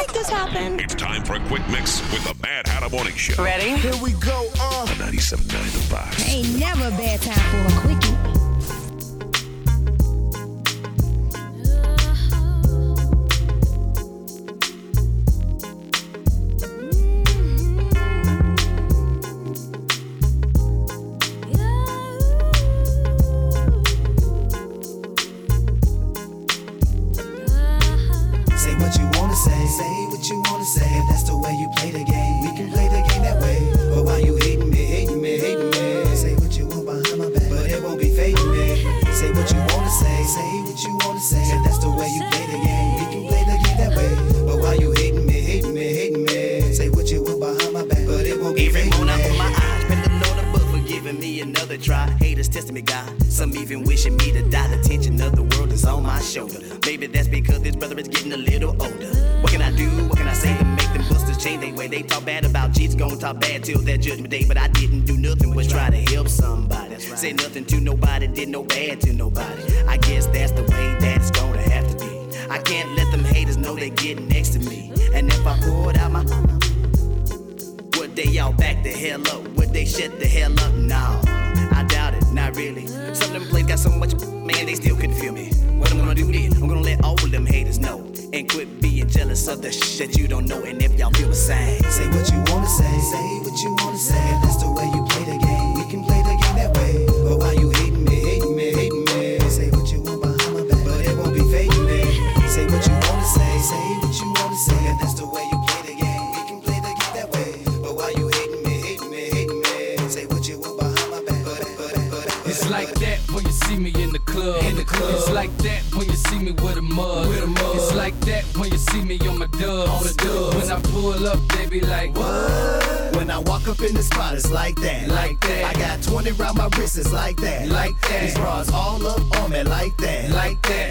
make this happen? It's time for a quick mix with the Mad Hatter Morning Show. Ready? Here we go, On 97.9 The Fox. Ain't never a bad time for a quickie. Say what you wanna say. If that's the way you play the game, we can play the game that way. But why you hating me, hating me, hating me? Say what you want behind my back, but it won't be fading me. Say what you wanna say what you wanna say. If that's the way you play the game, we can play the game that way. But why you hating me, hating me, hating me? Say what you want behind my back, but it won't be fading me. Every morning I open my eyes, pray the Lord above for giving me another try. Haters testing me, God. Some even wishing me to die. The tension of the world is on my shoulder. Maybe that's because this brother is getting a little older. What can I do? What can I say to make them busters change their way? They talk bad about Jesus, gon' talk bad till their judgment day. But I didn't do nothing but try to help somebody. Right. Say nothing to nobody, did no bad to nobody. I guess that's the way that it's gonna have to be. I can't let them haters know they getting next to me. And if I poured out my would they all back the hell up? Would they shut the hell up? No, I doubt it, not really. Some of them plays got so much, man, they still couldn't feel me. What I'm gonna do then, I'm gonna let all of them haters know. And quit being jealous of the shit that you don't know. And if y'all feel the same, say what you wanna say what you wanna say. If that's the way you play the game, we can play the game that way. But why you hating me, hating me, hating me? Say what you want behind my back, but it won't be fading me. Say what you wanna say what you wanna say. If that's the way you play the game, we can play the game that way. But why you hating me, hating me, hating me? Say what you want behind my back, but it's like that when you see me in the club. It's like that when you see me with a mug. It's like that when you see me on my dubs. When I pull up, they be like, what? When I walk up in the spot, it's like that. I got 20 round my wrist, it's like that. These bras all up on me like that. Like that.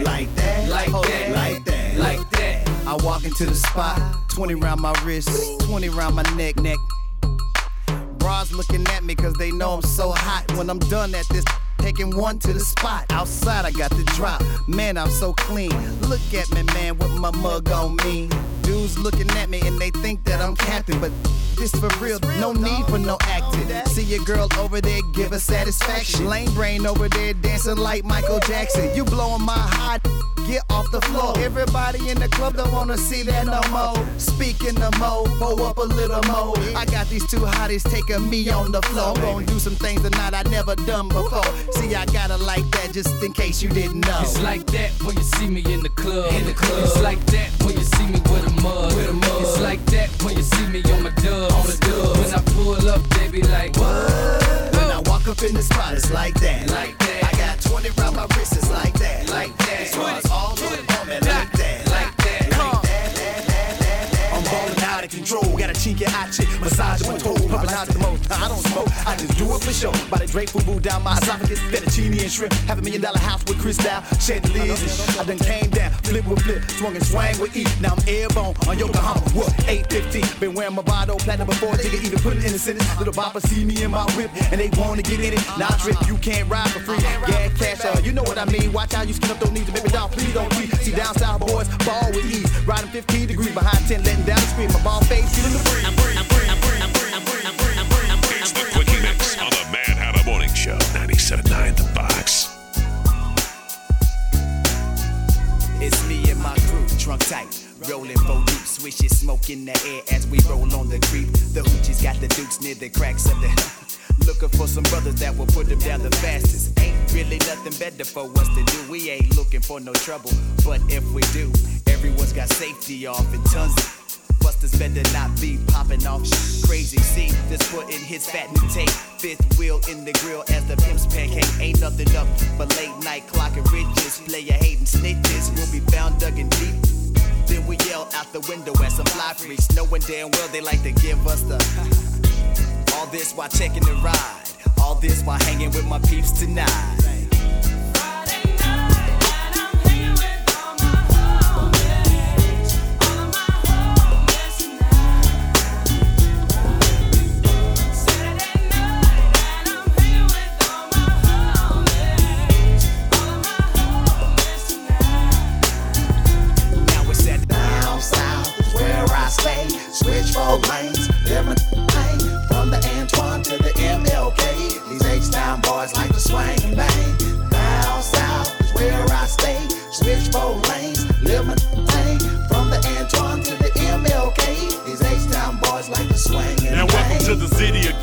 I walk into the spot, 20 round my wrist, 20 round my neck. Bras looking at me cause they know I'm so hot. When I'm done at this, taking one to the spot. Outside I got the drop, man I'm so clean. Look at me man with my mug on me. Dudes looking at me and they think that I'm capping, but this for real, no need for no acting. See your girl over there, give her satisfaction. Lame brain over there dancing like Michael Jackson. You blowing my high, get off the floor. Everybody in the club don't wanna see that no more. Speaking the mo, pull up a little more. I got these two hotties taking me on the floor. I'm gonna do some things tonight I never done before. See, I gotta like that just in case you didn't know. It's like that when you see me in the club. It's like that when you see me with a mug. It's like that when you see me on my dubs. When I pull up, they be like, what? When I walk up in the spot, it's like that. I got 20 round my wrist, it's like that. These bras all up on me like that. I'm ballin' out of control. Got a chinky hot chick, massage my toe, poppin' out the most. I don't smoke, I just do it for show. By the Drake food down my esophagus, fettuccine and shrimp. $500 million house with crystal, chandeliers and shit. I done came down, flip with flip, swung and swang with E. Now I'm airborne on Yokohama, what, 815. Been wearing my Bado platinum before, nigga even put it in the sentence. Little bopper see me in my whip, and they wanna get in it. Now trip, you can't ride for free. Yeah, cash out, you know what I mean. Watch how you skin up those knees, baby doll, please don't tweet. See down south boys, ball with ease. Riding 15 degrees behind 10, letting down the screen. My ball face, feeling the breeze. It's the Quickie Mix on the Mad Hatter Morning Show. 97.9 The Fox. it's me and my crew, trunk tight. Rolling 4 deep, swishes smoke in the air as we roll on the creep. The hoochies got the dukes near the cracks of the looking for some brothers that will put them down the fastest. Ain't really nothing better for us to do. We ain't looking for no trouble, but if we do, everyone's got safety off and tons of busters better not be popping off crazy. See, this foot in his fat new tape. Fifth wheel in the grill as the pimp's pancake. Ain't nothing up but late night clocking riches. Player hating snitches will be found dug in deep. Then we yell out the window at some fly freaks, knowing damn well they like to give us the all this while checking the ride. All this while hanging with my peeps tonight. Where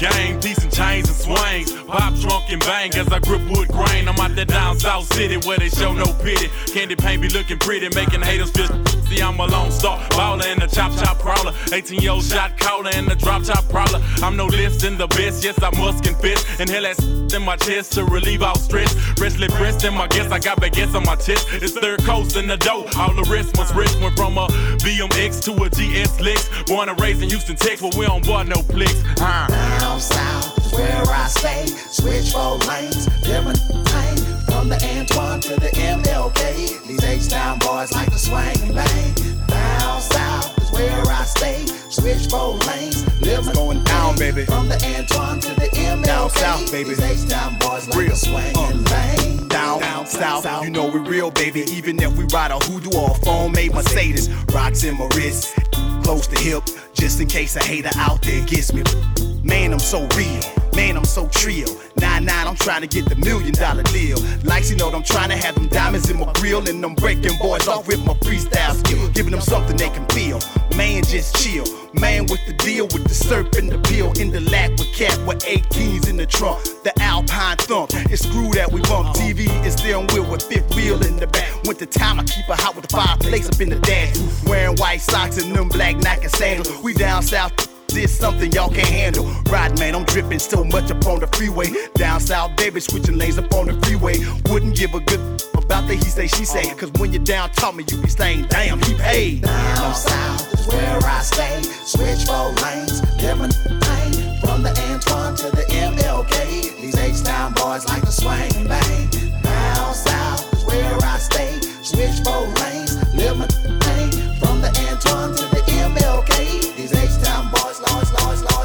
game, decent chains and swings. Pop, trunk, and bang as I grip wood grain. I'm out there down South City where they show no pity. Candy paint be looking pretty, making haters feel. See, I'm a lone star, baller in the chop prowler. 18-year-old shot caller in the drop top prowler. I'm no less than the best, yes, I must confess. Inhale that in my chest to relieve all stress. Freshly pressed in my guess, I got baguettes on my chest. It's third coast in the dough, all the rest must rest. Went from a BMX to a GS Lex. Born and raised in Houston, Texas, where we don't board no flicks. Down south is where I stay. Switch 4 lanes, different lane. From the Antoine to the MLK. These H-Town boys like to swing and bang. Down south is where I stay. Switch 4 lanes, living going down, baby. From the Antoine to the MLK. Down south, baby. These H-Town boys like to swing and bang. Down south, you know we real, baby. Even if we ride a hoodoo or a phone-made Mercedes. Rocks in my wrist, close to hip, just in case a hater out there gets me. Man, I'm so real. Man, I'm so trill. 9-9, I'm trying to get the $1 million deal. Likes, you know, I'm trying to have them diamonds in my grill. And I'm breaking boys off with my freestyle skill. Giving them something they can feel. Man, just chill. Man with the deal, with the syrup and the pill. In the lack with cat with 18s in the trunk. The Alpine thump, it's screw that we bump. TV is steering wheel with fifth wheel in the back. Winter time, I keep her hot with the fireplace up in the dash. Wearing white socks and them black Nike sandals. We down south. This something y'all can't handle. Riding, man, I'm dripping so much up on the freeway. Down south, baby, switching lanes up on the freeway. Wouldn't give a good about the he say, she say. Cause when you're down, taught me you be saying, damn, he paid. Down south is where I stay. Switch 4 lanes, different lane. From the Antoine to the MLK. These H-Town boys like to swing and bang. Down south is where I stay. Switch 4 lanes, different lane. From the Antoine to the MLK. These H-Town boys, Lords.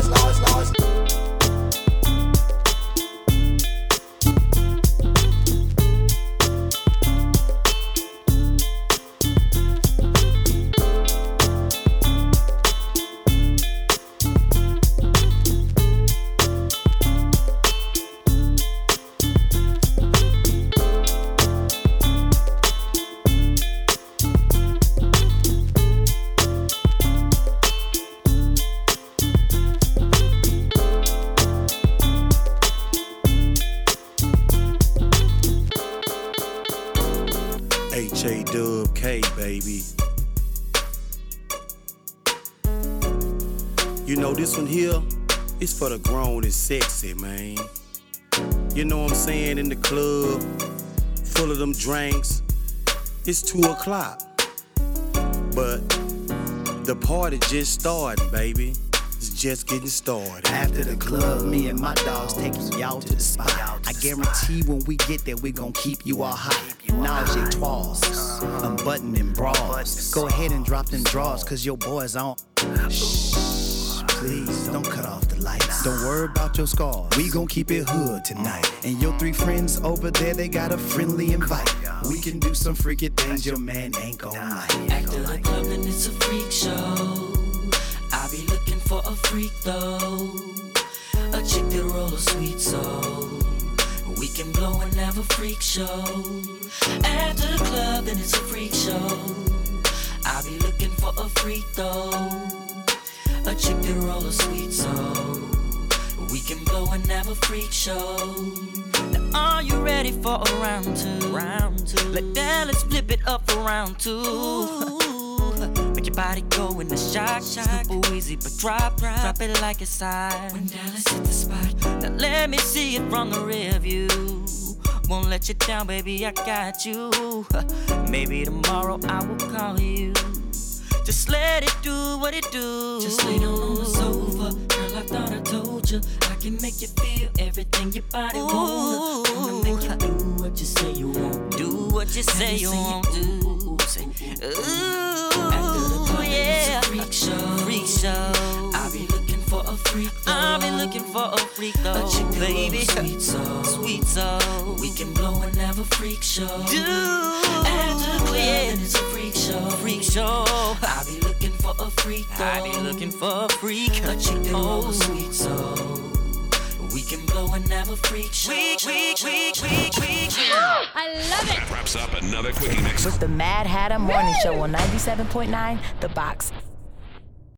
H-A-Dub-K, baby. You know this one here is for the grown and sexy, man. You know what I'm saying? In the club, full of them drinks. It's 2 o'clock, but the party just started, baby. It's just getting started. After the club, me and my dogs taking y'all to the spot. I guarantee when we get there, we gon' keep you all hot. Nausea toiles, unbuttoning bras. Go ahead and drop them drawers, cause your boy's on. Shh, please don't cut off the lights. Don't worry about your scars. We gon' keep it hood tonight. And your 3 friends over there, they got a friendly invite. We can do some freaky things your man ain't gon' like. After the club, then it's a freak show. I be looking for a freak though, a chick that roll a sweet soul. We can blow and have a freak show. After the club, then it's a freak show. I be looking for a freak though, a chick that roll a sweet soul. We can blow and have a freak show. Now are you ready for a round 2? Like that, let's flip it up for round 2. Make your body go in the shock. Super easy, but drop it like it's hot. When Dallas hit the spot, now let me see it from the rear view. Won't let you down, baby, I got you. Maybe tomorrow I will call you. Just let it do what it do. Just lay down on the sofa, girl, I thought I told you I can make you feel everything your body wants. Wanna make you do what you say you won't. Do what you say you won't do. After the club, yeah, it's a freak show. I'll be looking for a freak though. I'll be looking for a freak though, a chick baby, sweet soul. We can blow and have a freak show. After the club, yeah, it's a freak show. I'll be looking for a freak though. I'll be looking for a freak, a chick that roll a sweet soul. We can blow and have a freak show. I love it. That wraps up another Quickie Mix. With the Mad Hatter Morning Show on 97.9 The Box.